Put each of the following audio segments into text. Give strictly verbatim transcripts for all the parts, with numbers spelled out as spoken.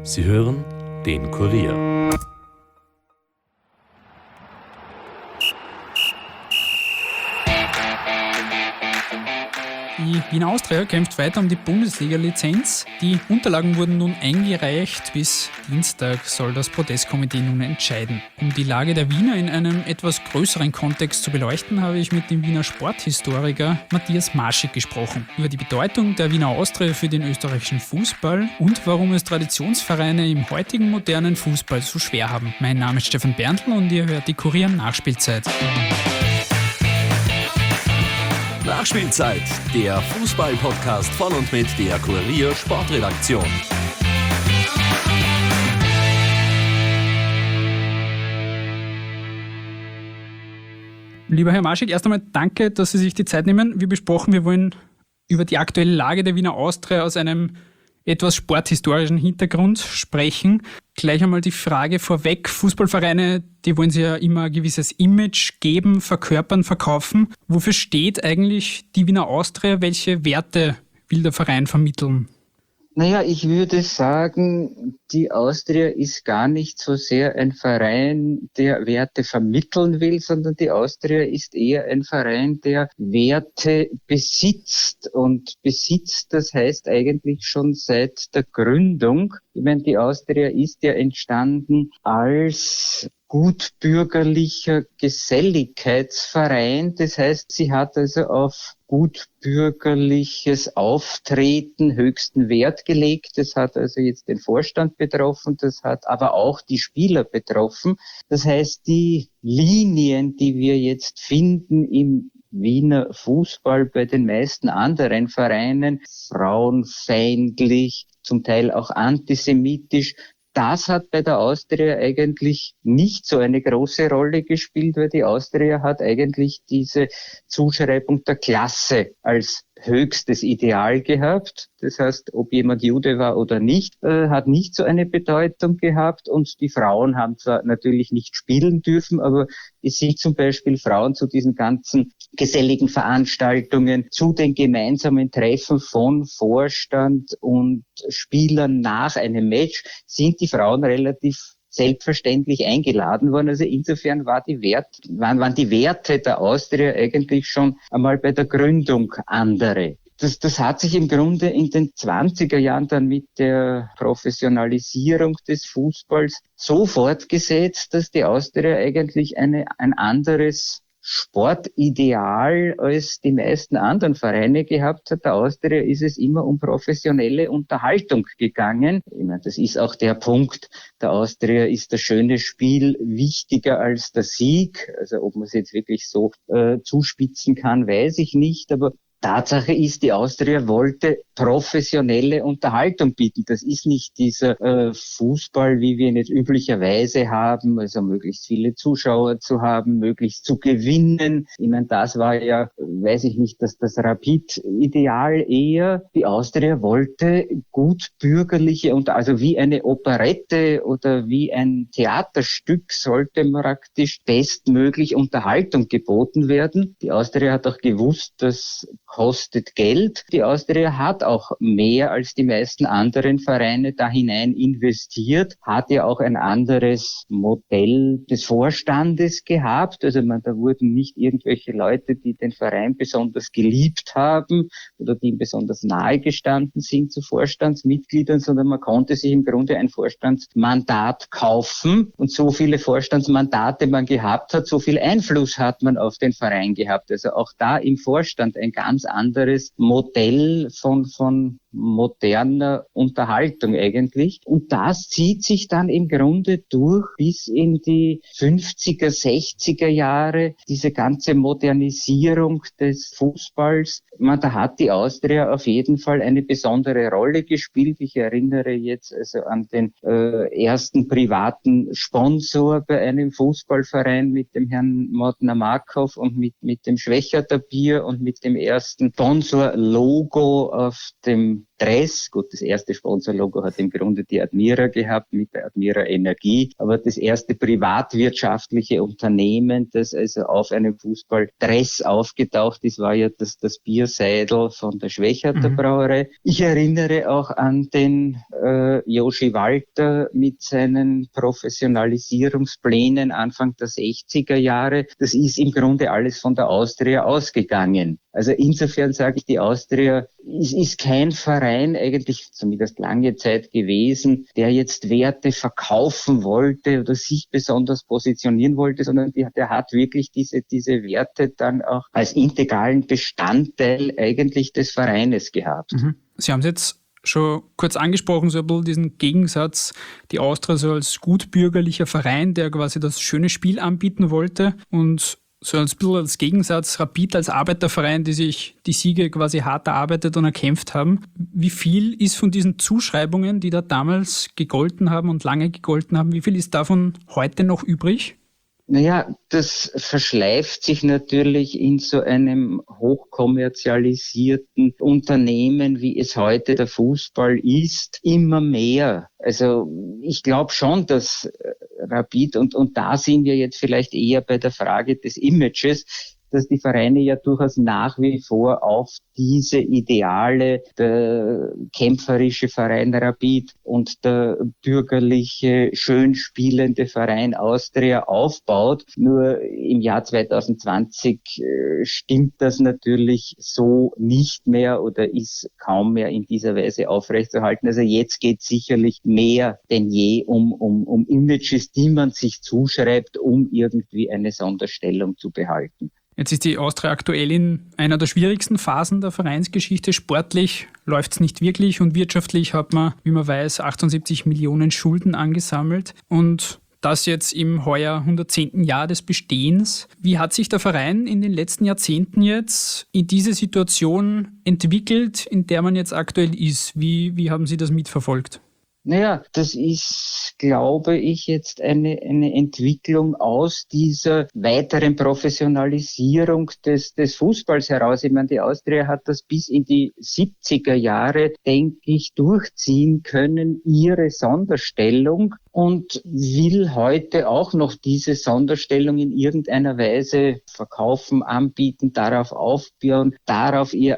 Sie hören den Kurier. Die Wiener Austria kämpft weiter um die Bundesliga-Lizenz. Die Unterlagen wurden nun eingereicht. Bis Dienstag soll das Protestkomitee nun entscheiden. Um die Lage der Wiener in einem etwas größeren Kontext zu beleuchten, habe ich mit dem Wiener Sporthistoriker Matthias Marschig gesprochen. Über die Bedeutung der Wiener Austria für den österreichischen Fußball und warum es Traditionsvereine im heutigen modernen Fußball so schwer haben. Mein Name ist Stefan Berndl und ihr hört die Kurier-Nachspielzeit. Nachspielzeit, der Fußball-Podcast von und mit der Kurier Sportredaktion. Lieber Herr Marschig, erst einmal danke, dass Sie sich die Zeit nehmen. Wie besprochen, wir wollen über die aktuelle Lage der Wiener Austria aus einem etwas sporthistorischen Hintergrund sprechen. Gleich einmal die Frage vorweg. Fußballvereine, die wollen sich ja immer ein gewisses Image geben, verkörpern, verkaufen. Wofür steht eigentlich die Wiener Austria? Welche Werte will der Verein vermitteln? Naja, ich würde sagen, die Austria ist gar nicht so sehr ein Verein, der Werte vermitteln will, sondern die Austria ist eher ein Verein, der Werte besitzt. Und besitzt, das heißt eigentlich schon seit der Gründung. Ich meine, die Austria ist ja entstanden als gutbürgerlicher Geselligkeitsverein. Das heißt, sie hat also auf gutbürgerliches Auftreten höchsten Wert gelegt. Das hat also jetzt den Vorstand betroffen, das hat aber auch die Spieler betroffen. Das heißt, die Linien, die wir jetzt finden im Wiener Fußball bei den meisten anderen Vereinen, frauenfeindlich, zum Teil auch antisemitisch, das hat bei der Austria eigentlich nicht so eine große Rolle gespielt, weil die Austria hat eigentlich diese Zuschreibung der Klasse als höchstes Ideal gehabt. Das heißt, ob jemand Jude war oder nicht, äh, hat nicht so eine Bedeutung gehabt. Und die Frauen haben zwar natürlich nicht spielen dürfen, aber es sind zum Beispiel Frauen zu diesen ganzen geselligen Veranstaltungen, zu den gemeinsamen Treffen von Vorstand und Spielern nach einem Match, sind die Frauen relativ selbstverständlich eingeladen worden. Also insofern war die Wert, waren, waren die Werte der Austria eigentlich schon einmal bei der Gründung andere. Das, das hat sich im Grunde in den zwanziger Jahren dann mit der Professionalisierung des Fußballs so fortgesetzt, dass die Austria eigentlich eine, ein anderes Sportideal als die meisten anderen Vereine gehabt hat. Der Austria ist es immer um professionelle Unterhaltung gegangen. Ich meine, das ist auch der Punkt. Der Austria ist das schöne Spiel wichtiger als der Sieg. Also ob man es jetzt wirklich so äh, zuspitzen kann, weiß ich nicht. Aber Tatsache ist, die Austria wollte professionelle Unterhaltung bieten. Das ist nicht dieser äh, Fußball, wie wir ihn jetzt üblicherweise haben, also möglichst viele Zuschauer zu haben, möglichst zu gewinnen. Ich meine, das war ja, weiß ich nicht, dass das Rapid-Ideal eher. Die Austria wollte gut bürgerliche und also wie eine Operette oder wie ein Theaterstück sollte praktisch bestmöglich Unterhaltung geboten werden. Die Austria hat auch gewusst, dass kostet Geld. Die Austria hat auch mehr als die meisten anderen Vereine da hinein investiert, hat ja auch ein anderes Modell des Vorstandes gehabt. Also man, da wurden nicht irgendwelche Leute, die den Verein besonders geliebt haben oder die ihm besonders nahe gestanden sind zu Vorstandsmitgliedern, sondern man konnte sich im Grunde ein Vorstandsmandat kaufen. Und so viele Vorstandsmandate man gehabt hat, so viel Einfluss hat man auf den Verein gehabt. Also auch da im Vorstand ein ganz anderes Modell von, von moderner Unterhaltung eigentlich. Und das zieht sich dann im Grunde durch bis in die fünfziger, sechziger Jahre, diese ganze Modernisierung des Fußballs. Man, da hat die Austria auf jeden Fall eine besondere Rolle gespielt. Ich erinnere jetzt also an den äh, ersten privaten Sponsor bei einem Fußballverein mit dem Herrn Modner Markov und mit, mit dem Schwächerter Bier und mit dem ersten Sponsor-Logo auf dem den Dress. Gut, das erste Sponsorlogo hat im Grunde die Admira gehabt mit der Admira Energie, aber das erste privatwirtschaftliche Unternehmen, das also auf einem Fußballdress aufgetaucht ist, war ja das, das Bierseidel von der Schwächerter mhm. Brauerei. Ich erinnere auch an den äh, Joshi Walter mit seinen Professionalisierungsplänen Anfang der sechziger Jahre. Das ist im Grunde alles von der Austria ausgegangen. Also insofern sage ich, die Austria ist, ist kein Verein, eigentlich zumindest lange Zeit gewesen, der jetzt Werte verkaufen wollte oder sich besonders positionieren wollte, sondern die, der hat wirklich diese, diese Werte dann auch als integralen Bestandteil eigentlich des Vereines gehabt. Mhm. Sie haben es jetzt schon kurz angesprochen, so ein bisschen diesen Gegensatz, die Austria so als gutbürgerlicher Verein, der quasi das schöne Spiel anbieten wollte, und so ein bisschen als Gegensatz Rapid als Arbeiterverein, die sich die Siege quasi hart erarbeitet und erkämpft haben. Wie viel ist von diesen Zuschreibungen, die da damals gegolten haben und lange gegolten haben, wie viel ist davon heute noch übrig? Naja, das verschleift sich natürlich in so einem hochkommerzialisierten Unternehmen, wie es heute der Fußball ist, immer mehr. Also ich glaube schon, dass Rapid, und, und da sind wir jetzt vielleicht eher bei der Frage des Images, dass die Vereine ja durchaus nach wie vor auf diese Ideale, der kämpferische Verein Rapid und der bürgerliche, schön spielende Verein Austria aufbaut. Nur im Jahr zwanzig zwanzig äh, stimmt das natürlich so nicht mehr oder ist kaum mehr in dieser Weise aufrechtzuerhalten. Also jetzt geht es sicherlich mehr denn je um, um, um Images, die man sich zuschreibt, um irgendwie eine Sonderstellung zu behalten. Jetzt ist die Austria aktuell in einer der schwierigsten Phasen der Vereinsgeschichte. Sportlich läuft es nicht wirklich und wirtschaftlich hat man, wie man weiß, achtundsiebzig Millionen Schulden angesammelt. Und das jetzt im heuer hundertzehnten Jahr des Bestehens. Wie hat sich der Verein in den letzten Jahrzehnten jetzt in diese Situation entwickelt, in der man jetzt aktuell ist? Wie, wie haben Sie das mitverfolgt? Naja, das ist, glaube ich, jetzt eine, eine Entwicklung aus dieser weiteren Professionalisierung des, des Fußballs heraus. Ich meine, die Austria hat das bis in die siebziger Jahre, denke ich, durchziehen können, ihre Sonderstellung, und will heute auch noch diese Sonderstellung in irgendeiner Weise verkaufen, anbieten, darauf aufbauen, darauf ihr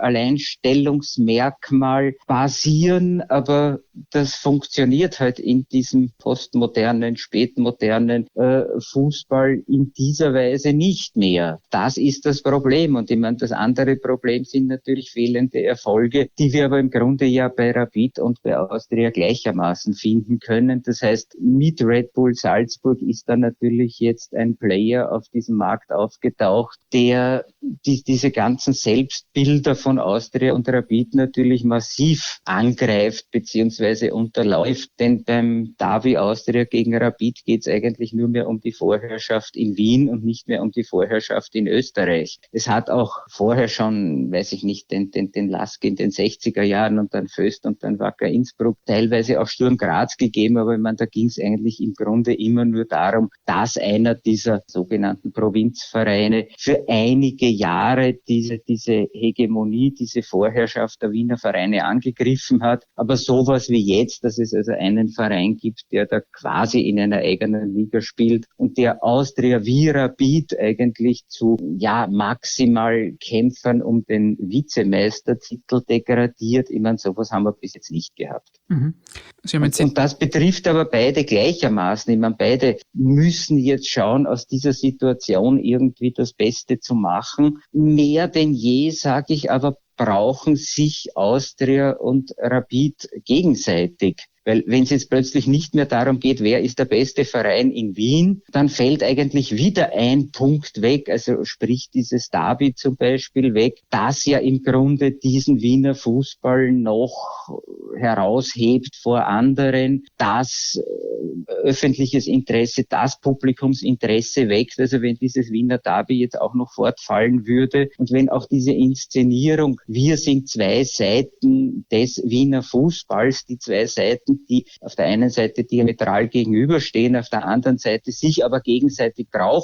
Alleinstellungsmerkmal basieren, aber das funktioniert halt in diesem postmodernen, spätmodernen äh, Fußball in dieser Weise nicht mehr. Das ist das Problem. Und ich meine, das andere Problem sind natürlich fehlende Erfolge, die wir aber im Grunde ja bei Rapid und bei Austria gleichermaßen finden können. Das heißt, mit Red Bull Salzburg ist da natürlich jetzt ein Player auf diesem Markt aufgetaucht, der die, diese ganzen Selbstbilder von Austria und Rapid natürlich massiv angreift bzw. unterläuft. Denn beim Derby Austria gegen Rapid geht es eigentlich nur mehr um die Vorherrschaft in Wien und nicht mehr um die Vorherrschaft in Österreich. Es hat auch vorher schon, weiß ich nicht, den, den, den Lask in den sechziger Jahren und dann Föst und dann Wacker Innsbruck, teilweise auch Sturm Graz gegeben, aber ich meine, da ging es eigentlich im Grunde immer nur darum, dass einer dieser sogenannten Provinzvereine für einige Jahre diese, diese Hegemonie, diese Vorherrschaft der Wiener Vereine angegriffen hat. Aber sowas wie jetzt, dass es also einen Verein gibt, der da quasi in einer eigenen Liga spielt und der Austria wie Rapid eigentlich zu, ja, maximal Kämpfern um den Vizemeistertitel degradiert. Ich meine, sowas haben wir bis jetzt nicht gehabt. Mhm. Sie haben jetzt und, und das betrifft aber beide gleichermaßen. Ich meine, beide müssen jetzt schauen, aus dieser Situation irgendwie das Beste zu machen. Mehr denn je, sage ich, aber brauchen sich Austria und Rapid gegenseitig. Weil wenn es jetzt plötzlich nicht mehr darum geht, wer ist der beste Verein in Wien, dann fällt eigentlich wieder ein Punkt weg, also sprich dieses Derby zum Beispiel weg, das ja im Grunde diesen Wiener Fußball noch heraushebt vor anderen, das äh, öffentliches Interesse, das Publikumsinteresse wächst. Also wenn dieses Wiener Derby jetzt auch noch fortfallen würde und wenn auch diese Inszenierung, wir sind zwei Seiten des Wiener Fußballs, die zwei Seiten, die auf der einen Seite diametral gegenüberstehen, auf der anderen Seite sich aber gegenseitig brauchen,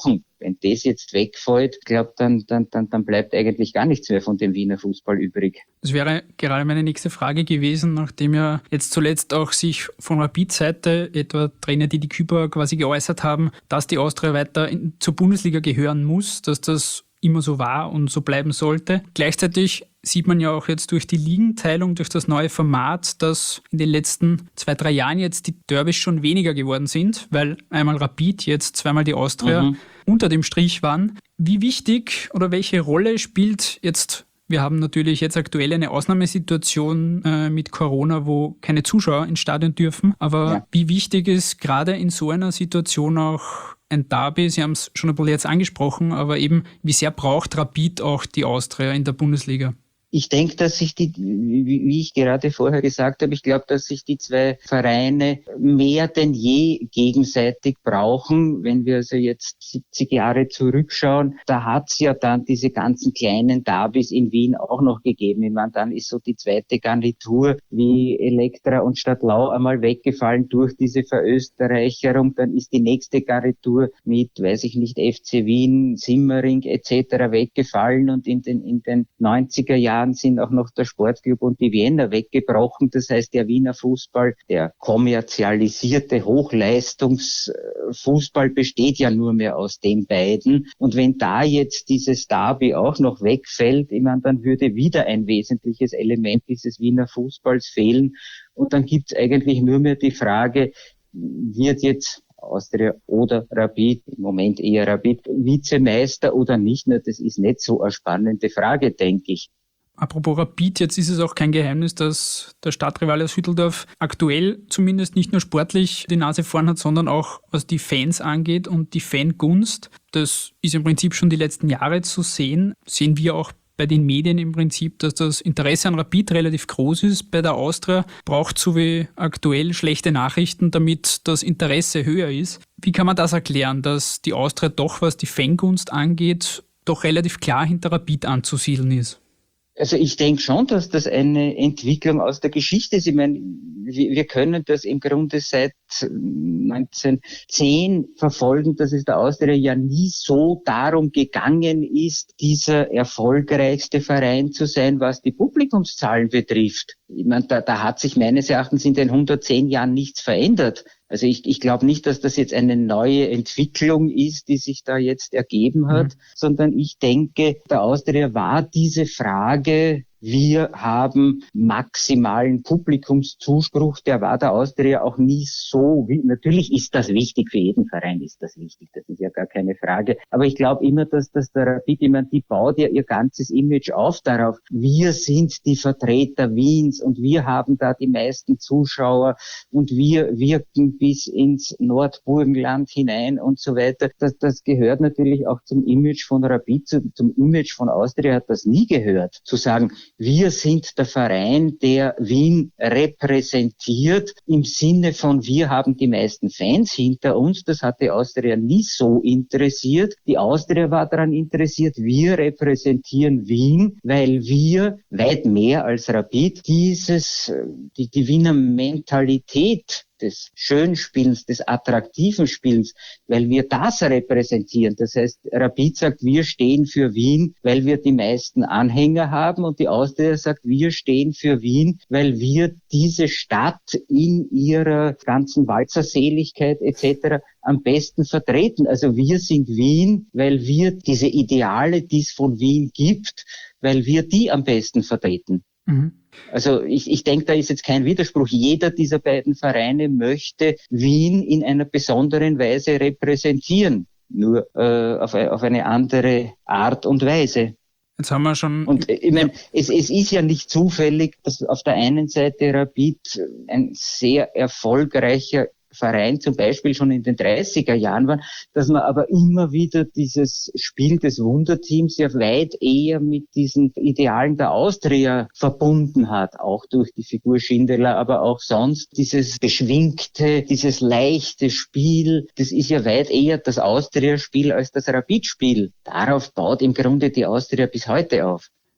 Wenn das jetzt wegfällt, ich glaube, dann, dann, dann, dann bleibt eigentlich gar nichts mehr von dem Wiener Fußball übrig. Das wäre gerade meine nächste Frage gewesen, nachdem ja jetzt zuletzt auch sich von Rapid-Seite etwa Trainer Didi Küper quasi geäußert haben, dass die Austria weiter in, zur Bundesliga gehören muss, dass das immer so war und so bleiben sollte. Gleichzeitig sieht man ja auch jetzt durch die Ligenteilung, durch das neue Format, dass in den letzten zwei, drei Jahren jetzt die Derbys schon weniger geworden sind, weil einmal Rapid, jetzt zweimal die Austria mhm. unter dem Strich waren. Wie wichtig oder welche Rolle spielt jetzt, wir haben natürlich jetzt aktuell eine Ausnahmesituation äh, mit Corona, wo keine Zuschauer ins Stadion dürfen, aber ja. wie wichtig ist gerade in so einer Situation auch ein Derby, Sie haben es schon ein bisschen jetzt angesprochen, aber eben, wie sehr braucht Rapid auch die Austria in der Bundesliga? Ich denke, dass sich die, wie ich gerade vorher gesagt habe, ich glaube, dass sich die zwei Vereine mehr denn je gegenseitig brauchen. Wenn wir also jetzt siebzig Jahre zurückschauen, da hat es ja dann diese ganzen kleinen Derbys in Wien auch noch gegeben. Ich meine, dann ist so die zweite Garnitur wie Elektra und Stadtlau einmal weggefallen durch diese Verösterreicherung. Dann ist die nächste Garnitur mit, weiß ich nicht, F C Wien, Simmering et cetera weggefallen und in den, in den neunziger Jahren sind auch noch der Sportclub und die Wiener weggebrochen. Das heißt, der Wiener Fußball, der kommerzialisierte Hochleistungsfußball besteht ja nur mehr aus den beiden. Und wenn da jetzt dieses Derby auch noch wegfällt, ich meine, dann würde wieder ein wesentliches Element dieses Wiener Fußballs fehlen. Und dann gibt es eigentlich nur mehr die Frage, wird jetzt Austria oder Rapid, im Moment eher Rapid, Vizemeister oder nicht? Na, das ist nicht so eine spannende Frage, denke ich. Apropos Rapid, jetzt ist es auch kein Geheimnis, dass der Stadtrivale aus Hütteldorf aktuell zumindest nicht nur sportlich die Nase vorn hat, sondern auch was die Fans angeht und die Fangunst. Das ist im Prinzip schon die letzten Jahre zu sehen. Sehen wir auch bei den Medien im Prinzip, dass das Interesse an Rapid relativ groß ist. Bei der Austria braucht so wie aktuell schlechte Nachrichten, damit das Interesse höher ist. Wie kann man das erklären, dass die Austria doch, was die Fangunst angeht, doch relativ klar hinter Rapid anzusiedeln ist? Also ich denke schon, dass das eine Entwicklung aus der Geschichte ist. Ich meine, wir können das im Grunde seit neunzehnhundertzehn verfolgen, dass es der Austria ja nie so darum gegangen ist, dieser erfolgreichste Verein zu sein, was die Publikumszahlen betrifft. Ich meine, da, da hat sich meines Erachtens in den hundertzehn Jahren nichts verändert. Also ich, ich glaube nicht, dass das jetzt eine neue Entwicklung ist, die sich da jetzt ergeben hat, mhm. sondern ich denke, der Austria war diese Frage, wir haben maximalen Publikumszuspruch, der war der Austria auch nie so, natürlich ist das wichtig, für jeden Verein ist das wichtig, das ist ja gar keine Frage, aber ich glaube immer, dass, dass der Rapid, ich meine, die baut ja ihr ganzes Image auf darauf, wir sind die Vertreter Wiens und wir haben da die meisten Zuschauer und wir wirken bis ins Nordburgenland hinein und so weiter. Das, das gehört natürlich auch zum Image von Rapid, zu, zum Image von Austria hat das nie gehört, zu sagen, wir sind der Verein, der Wien repräsentiert, im Sinne von wir haben die meisten Fans hinter uns. Das hat die Austria nie so interessiert. Die Austria war daran interessiert, wir repräsentieren Wien, weil wir weit mehr als Rapid dieses, die, die Wiener Mentalität des Schönspielens, des attraktiven Spielens, weil wir das repräsentieren. Das heißt, Rapid sagt, wir stehen für Wien, weil wir die meisten Anhänger haben und die Austria sagt, wir stehen für Wien, weil wir diese Stadt in ihrer ganzen Walzerseligkeit et cetera am besten vertreten. Also wir sind Wien, weil wir diese Ideale, die es von Wien gibt, weil wir die am besten vertreten. Mhm. Also ich, ich denke, da ist jetzt kein Widerspruch. Jeder dieser beiden Vereine möchte Wien in einer besonderen Weise repräsentieren, nur äh, auf, auf eine andere Art und Weise. Jetzt haben wir schon... Und ich meine, ja. es, es ist ja nicht zufällig, dass auf der einen Seite Rapid ein sehr erfolgreicher Verein zum Beispiel schon in den dreißiger Jahren war, dass man aber immer wieder dieses Spiel des Wunderteams ja weit eher mit diesen Idealen der Austria verbunden hat, auch durch die Figur Schindler, aber auch sonst dieses beschwingte, dieses leichte Spiel, das ist ja weit eher das Austria-Spiel als das Rapid-Spiel. Darauf baut im Grunde die Austria bis heute auf.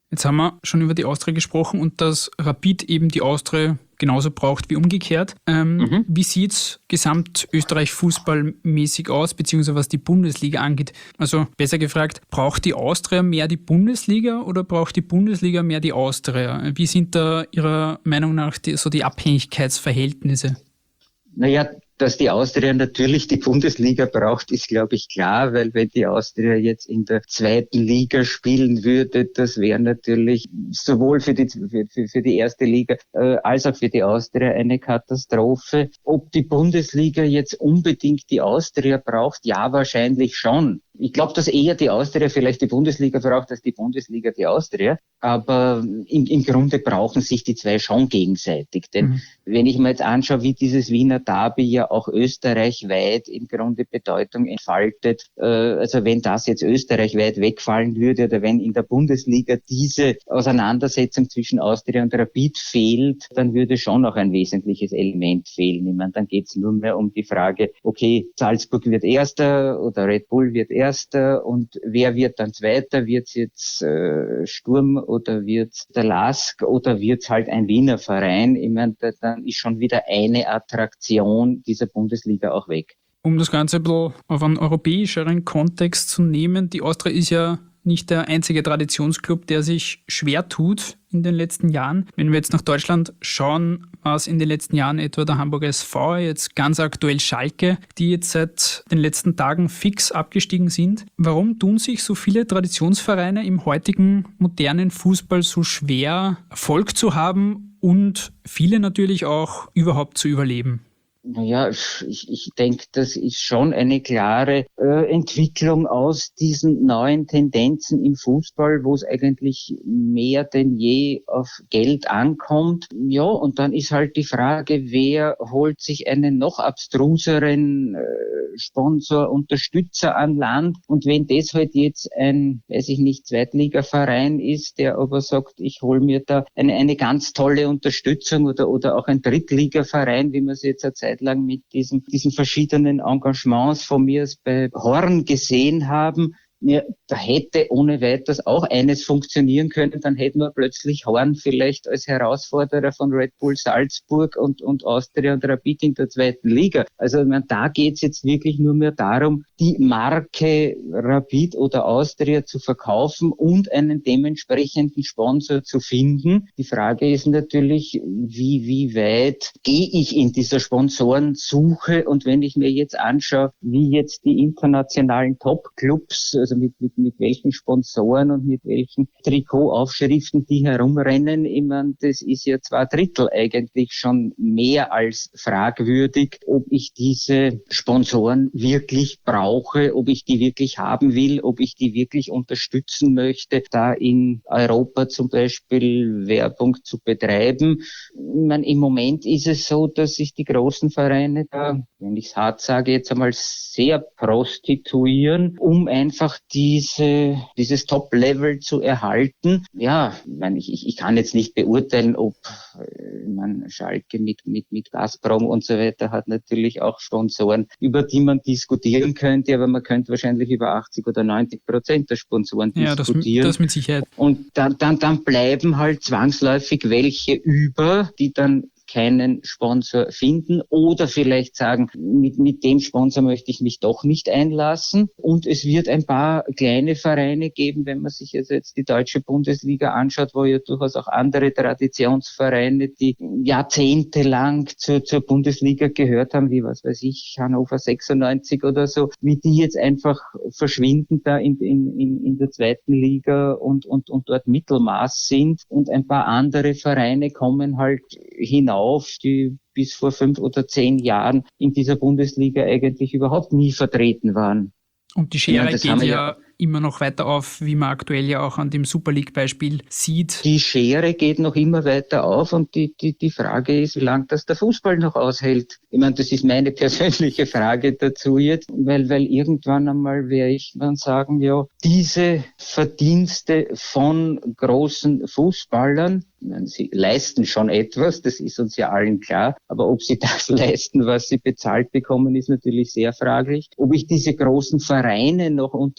Jetzt haben wir schon über die Austria gesprochen und dass Rapid eben die Austria genauso braucht wie umgekehrt. Ähm, mhm. Wie sieht es Gesamtösterreich fußballmäßig aus, beziehungsweise was die Bundesliga angeht? Also besser gefragt, braucht die Austria mehr die Bundesliga oder braucht die Bundesliga mehr die Austria? Wie sind da Ihrer Meinung nach die, so die Abhängigkeitsverhältnisse? Naja, dass die Austria natürlich die Bundesliga braucht, ist, glaube ich, klar, weil wenn die Austria jetzt in der zweiten Liga spielen würde, das wäre natürlich sowohl für die, für, für die erste Liga äh, als auch für die Austria eine Katastrophe. Ob die Bundesliga jetzt unbedingt die Austria braucht, ja, wahrscheinlich schon. Ich glaube, dass eher die Austria vielleicht die Bundesliga braucht, als die Bundesliga die Austria. Aber im, im Grunde brauchen sich die zwei schon gegenseitig. Denn mhm. wenn ich mir jetzt anschaue, wie dieses Wiener Derby ja auch österreichweit im Grunde Bedeutung entfaltet, äh, also wenn das jetzt österreichweit wegfallen würde oder wenn in der Bundesliga diese Auseinandersetzung zwischen Austria und Rapid fehlt, dann würde schon auch ein wesentliches Element fehlen. Ich meine, dann geht es nur mehr um die Frage, okay, Salzburg wird Erster oder Red Bull wird Erster. Erster und wer wird dann Zweiter? Wird es jetzt äh, Sturm oder wird es der Lask oder wird es halt ein Wiener Verein? Ich meine, da, dann ist schon wieder eine Attraktion dieser Bundesliga auch weg. Um das Ganze ein bisschen auf einen europäischeren Kontext zu nehmen, die Austria ist ja nicht der einzige Traditionsclub, der sich schwer tut in den letzten Jahren. Wenn wir jetzt nach Deutschland schauen, war es in den letzten Jahren etwa der Hamburger S V, jetzt ganz aktuell Schalke, die jetzt seit den letzten Tagen fix abgestiegen sind. Warum tun sich so viele Traditionsvereine im heutigen modernen Fußball so schwer, Erfolg zu haben und viele natürlich auch überhaupt zu überleben? Naja, ich, ich denke, das ist schon eine klare äh, Entwicklung aus diesen neuen Tendenzen im Fußball, wo es eigentlich mehr denn je auf Geld ankommt. Ja, und dann ist halt die Frage, wer holt sich einen noch abstruseren äh, Sponsor, Unterstützer an Land? Und wenn das halt jetzt ein, weiß ich nicht, Zweitligaverein ist, der aber sagt, ich hole mir da eine, eine ganz tolle Unterstützung oder, oder auch ein Drittligaverein, wie man es jetzt eine Zeit lang mit diesen, diesen verschiedenen Engagements von mir bei Horn gesehen haben. Ja, da hätte ohne weiteres auch eines funktionieren können, dann hätten wir plötzlich Horn vielleicht als Herausforderer von Red Bull Salzburg und, und Austria und Rapid in der zweiten Liga. Also ich meine, da geht's jetzt wirklich nur mehr darum, die Marke Rapid oder Austria zu verkaufen und einen dementsprechenden Sponsor zu finden. Die Frage ist natürlich, wie, wie weit gehe ich in dieser Sponsorensuche? Und wenn ich mir jetzt anschaue, wie jetzt die internationalen Top-Clubs, also mit, mit, mit welchen Sponsoren und mit welchen Trikotaufschriften die herumrennen. Ich meine, das ist ja zwei Drittel eigentlich schon mehr als fragwürdig, ob ich diese Sponsoren wirklich brauche, ob ich die wirklich haben will, ob ich die wirklich unterstützen möchte, da in Europa zum Beispiel Werbung zu betreiben. Ich meine, im Moment ist es so, dass sich die großen Vereine da, wenn ich es hart sage, jetzt einmal sehr prostituieren, um einfach diese, dieses Top-Level zu erhalten. Ja, ich meine, ich, ich kann jetzt nicht beurteilen, ob äh, man Schalke mit, mit, mit Gazprom und so weiter hat natürlich auch Sponsoren, über die man diskutieren könnte, aber man könnte wahrscheinlich über achtzig oder neunzig Prozent der Sponsoren ja, diskutieren. Das, das mit Sicherheit. Und dann, dann, dann bleiben halt zwangsläufig welche über, die dann keinen Sponsor finden oder vielleicht sagen, mit, mit dem Sponsor möchte ich mich doch nicht einlassen. Und es wird ein paar kleine Vereine geben, wenn man sich also jetzt die deutsche Bundesliga anschaut, wo ja durchaus auch andere Traditionsvereine, die jahrzehntelang zur, zur Bundesliga gehört haben, wie was weiß ich, Hannover sechsundneunzig oder so, wie die jetzt einfach verschwinden da in, in, in, in der zweiten Liga und, und, und dort Mittelmaß sind. Und ein paar andere Vereine kommen halt hinauf, die bis vor fünf oder zehn Jahren in dieser Bundesliga eigentlich überhaupt nie vertreten waren. Und die Schere ja, geht ja, ja immer noch weiter auf, wie man aktuell ja auch an dem Super League-Beispiel sieht. Die Schere geht noch immer weiter auf und die, die, die Frage ist, wie lange das der Fußball noch aushält. Ich meine, das ist meine persönliche Frage dazu jetzt, weil, weil irgendwann einmal werde ich dann sagen, ja, diese Verdienste von großen Fußballern, ich meine, sie leisten schon etwas, das ist uns ja allen klar, aber ob sie das leisten, was sie bezahlt bekommen, ist natürlich sehr fraglich. Ob ich diese großen Vereine noch unterstütze,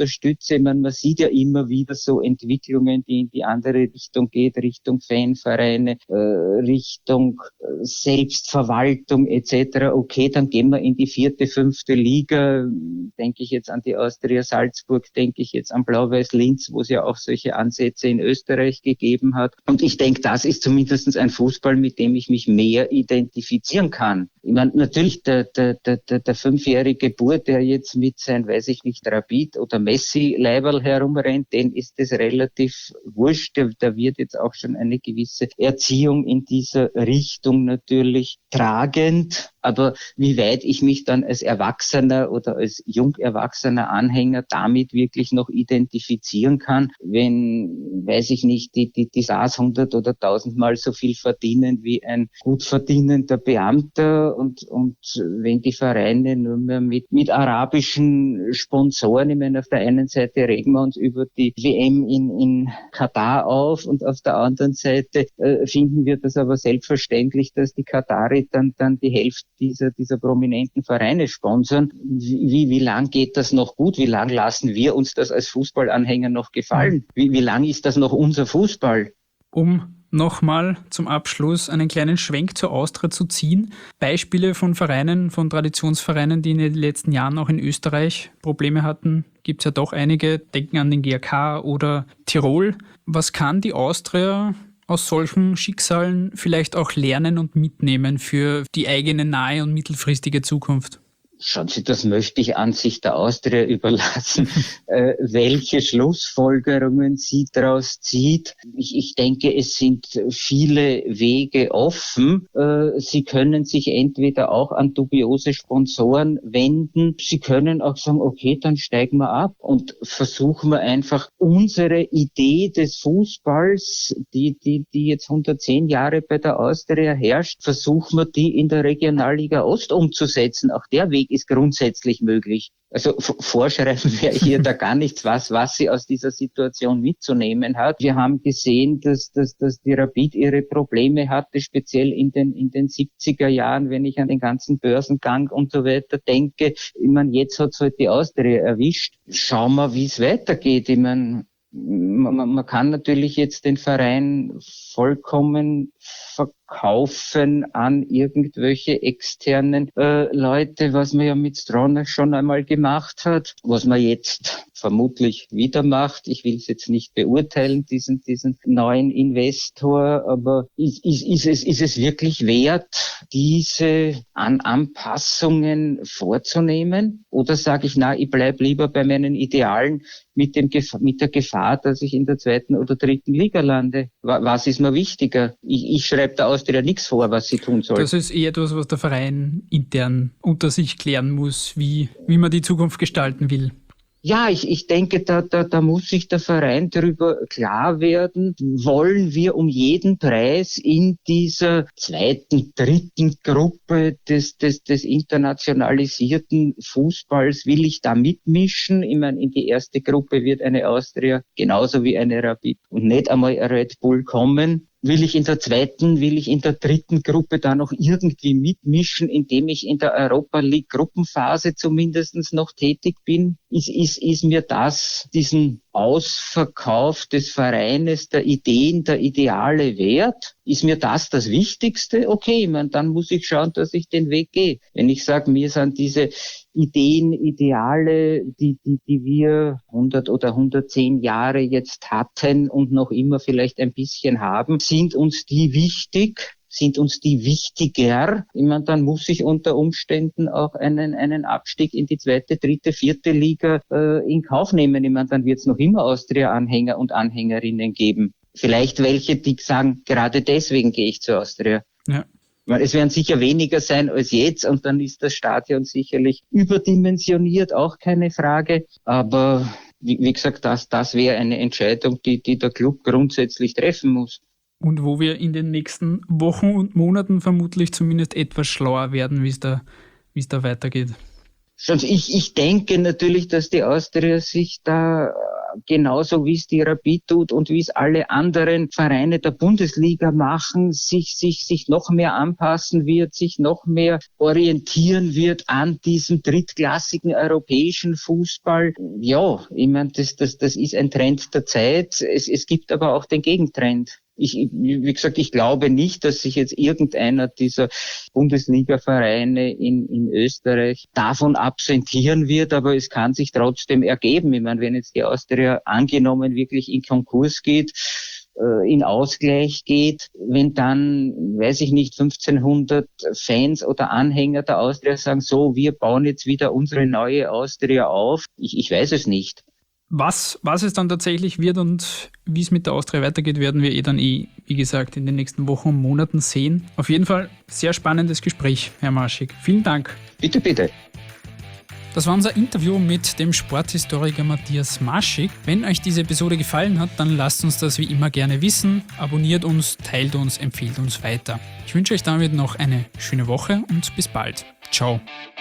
unterstütze. Man, man sieht ja immer wieder so Entwicklungen, die in die andere Richtung geht, Richtung Fanvereine, äh, Richtung äh, Selbstverwaltung et cetera. Okay, dann gehen wir in die vierte, fünfte Liga. Denke ich jetzt an die Austria Salzburg, denke ich jetzt an Blau-Weiß Linz, wo es ja auch solche Ansätze in Österreich gegeben hat. Und ich denke, das ist zumindest ein Fußball, mit dem ich mich mehr identifizieren kann. Ich meine, natürlich der, der, der, der, der fünfjährige Bub, der jetzt mit sein, weiß ich nicht, Rapid oder Messi-Leiberl herumrennt, den ist es relativ wurscht. Da, da wird jetzt auch schon eine gewisse Erziehung in dieser Richtung natürlich tragend. Aber wie weit ich mich dann als Erwachsener oder als jung erwachsener Anhänger damit wirklich noch identifizieren kann, wenn, weiß ich nicht, die, die, die Stars hundert oder tausendmal so viel verdienen wie ein gut verdienender Beamter und, und wenn die Vereine nur mehr mit, mit arabischen Sponsoren, ich meine, auf der einen Seite regen wir uns über die W M in, in Katar auf und auf der anderen Seite äh, finden wir das aber selbstverständlich, dass die Katari dann, dann die Hälfte dieser, dieser prominenten Vereine sponsern. Wie, wie, wie lang geht das noch gut? Wie lang lassen wir uns das als Fußballanhänger noch gefallen? Wie, wie lang ist das noch unser Fußball? Um nochmal zum Abschluss einen kleinen Schwenk zur Austria zu ziehen. Beispiele von Vereinen, von Traditionsvereinen, die in den letzten Jahren auch in Österreich Probleme hatten, gibt es ja doch einige. Denken an den G A K oder Tirol. Was kann die Austria aus solchen Schicksalen vielleicht auch lernen und mitnehmen für die eigene nahe und mittelfristige Zukunft? Schauen Sie, das möchte ich an sich der Austria überlassen, äh, welche Schlussfolgerungen sie daraus zieht. Ich, ich denke, es sind viele Wege offen. Äh, sie können sich entweder auch an dubiose Sponsoren wenden. Sie können auch sagen, okay, dann steigen wir ab und versuchen wir einfach unsere Idee des Fußballs, die, die, die jetzt hundertzehn Jahre bei der Austria herrscht, versuchen wir die in der Regionalliga Ost umzusetzen. Auch der Weg ist grundsätzlich möglich. Also v- vorschreiben wir hier da gar nichts, was, was sie aus dieser Situation mitzunehmen hat. Wir haben gesehen, dass, dass, dass die Rapid ihre Probleme hatte, speziell in den, in den siebziger Jahren, wenn ich an den ganzen Börsengang und so weiter denke. Ich meine, jetzt hat es halt die Austria erwischt. Schauen wir, wie es weitergeht. Ich meine, man, man kann natürlich jetzt den Verein vollkommen verkaufen an irgendwelche externen äh, Leute, was man ja mit Stronach schon einmal gemacht hat, was man jetzt vermutlich wieder macht. Ich will es jetzt nicht beurteilen, diesen diesen neuen Investor, aber ist, ist, ist, es, ist es wirklich wert, diese An- Anpassungen vorzunehmen? Oder sage ich, na, ich bleib lieber bei meinen Idealen mit dem Gef- mit der Gefahr, dass ich in der zweiten oder dritten Liga lande? Was ist mir wichtiger? Ich, ich schreibe der Austria nichts vor, was sie tun soll. Das ist eher etwas, was der Verein intern unter sich klären muss, wie, wie man die Zukunft gestalten will. Ja, ich, ich denke, da, da, da muss sich der Verein darüber klar werden. Wollen wir um jeden Preis in dieser zweiten, dritten Gruppe des, des, des internationalisierten Fußballs, will ich da mitmischen? Ich meine, in die erste Gruppe wird eine Austria genauso wie eine Rapid und nicht einmal ein Red Bull kommen. Will ich in der zweiten, will ich in der dritten Gruppe da noch irgendwie mitmischen, indem ich in der Europa League Gruppenphase zumindest noch tätig bin? Ist, ist, ist mir das, diesen Ausverkauf des Vereines, der Ideen, der Ideale wert? Ist mir das das Wichtigste? Okay, ich meine, dann muss ich schauen, dass ich den Weg gehe. Wenn ich sage, mir sind diese Ideen, Ideale, die, die, die wir hundert oder hundertzehn Jahre jetzt hatten und noch immer vielleicht ein bisschen haben, sind uns die wichtig? Sind uns die wichtiger? Ich meine, dann muss ich unter Umständen auch einen, einen Abstieg in die zweite, dritte, vierte Liga äh, in Kauf nehmen. Ich meine, dann wird es noch immer Austria-Anhänger und Anhängerinnen geben. Vielleicht welche, die sagen, gerade deswegen gehe ich zur Austria. Ja. Es werden sicher weniger sein als jetzt und dann ist das Stadion sicherlich überdimensioniert, auch keine Frage. Aber wie, wie gesagt, das, das wäre eine Entscheidung, die, die der Club grundsätzlich treffen muss. Und wo wir in den nächsten Wochen und Monaten vermutlich zumindest etwas schlauer werden, wie es da, wie es da weitergeht. Ich, ich denke natürlich, dass die Austria sich da genauso wie es die Rapid tut und wie es alle anderen Vereine der Bundesliga machen, sich, sich, sich noch mehr anpassen wird, sich noch mehr orientieren wird an diesem drittklassigen europäischen Fußball. Ja, ich meine, das, das, das ist ein Trend der Zeit. Es, es gibt aber auch den Gegentrend. Ich, wie gesagt, ich glaube nicht, dass sich jetzt irgendeiner dieser Bundesliga-Vereine in, in Österreich davon absentieren wird, aber es kann sich trotzdem ergeben. Ich meine, wenn jetzt die Austria angenommen wirklich in Konkurs geht, äh, in Ausgleich geht, wenn dann, weiß ich nicht, fünfzehnhundert Fans oder Anhänger der Austria sagen, so, wir bauen jetzt wieder unsere neue Austria auf. Ich, ich weiß es nicht. Was, was es dann tatsächlich wird und wie es mit der Austria weitergeht, werden wir eh dann eh, wie gesagt, in den nächsten Wochen und Monaten sehen. Auf jeden Fall sehr spannendes Gespräch, Herr Marschig. Vielen Dank. Bitte, bitte. Das war unser Interview mit dem Sporthistoriker Matthias Marschig. Wenn euch diese Episode gefallen hat, dann lasst uns das wie immer gerne wissen. Abonniert uns, teilt uns, empfiehlt uns weiter. Ich wünsche euch damit noch eine schöne Woche und bis bald. Ciao.